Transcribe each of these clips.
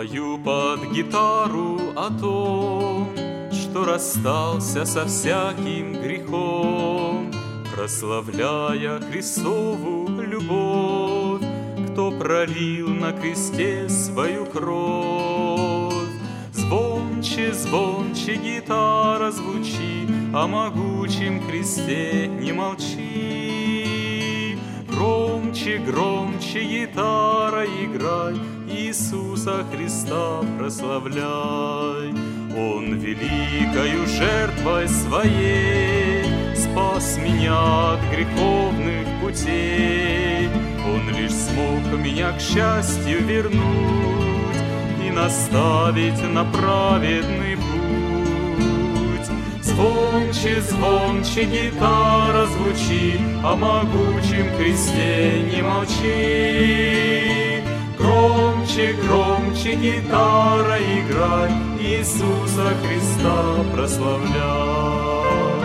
Пою под гитару о том, что расстался со всяким грехом, прославляя Христову любовь, кто пролил на кресте свою кровь. Звонче, звонче гитара звучи, о могучем кресте не молчи. Громче, громче гитара играй, Иисуса Христа прославляй. Он великою жертвой своей спас меня от греховных путей. Он лишь смог меня к счастью вернуть и наставить на праведный путь. Звонче, звонче гитара звучи, о могучем кресте не молчи. Громче, громче гитара играй, Иисуса Христа прославляй.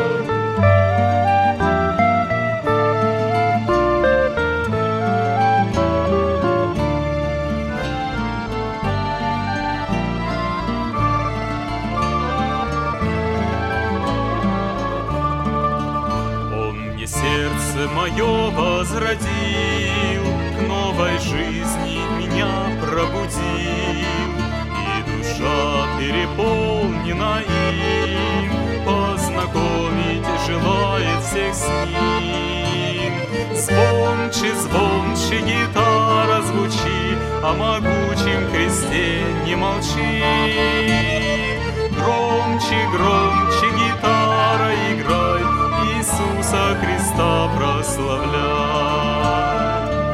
Сердце мое возродил, к новой жизни меня пробудил, и душа переполнена им, познакомить желает всех с ним. Звонче, звонче гитара звучи, о могучем кресте не молчи. Громче, громче гитара играй, Иисуса Христа прославляй.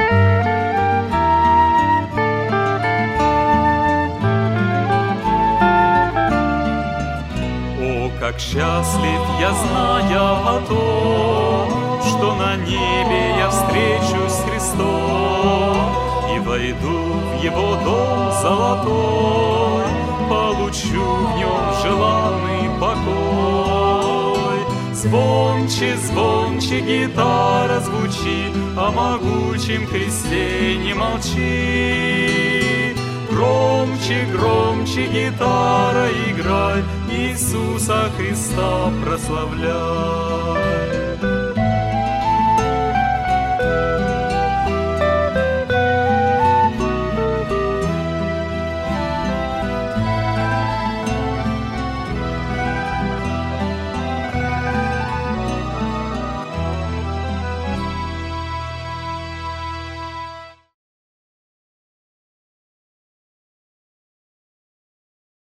О, как счастлив я, зная о том, что на небе я встречусь с Христом и войду в Его дом золотой, получу в нем желанный покой. Звонче, звонче гитара звучи, о могучем кресте не молчи. Громче, громче гитара играй, Иисуса Христа прославляй.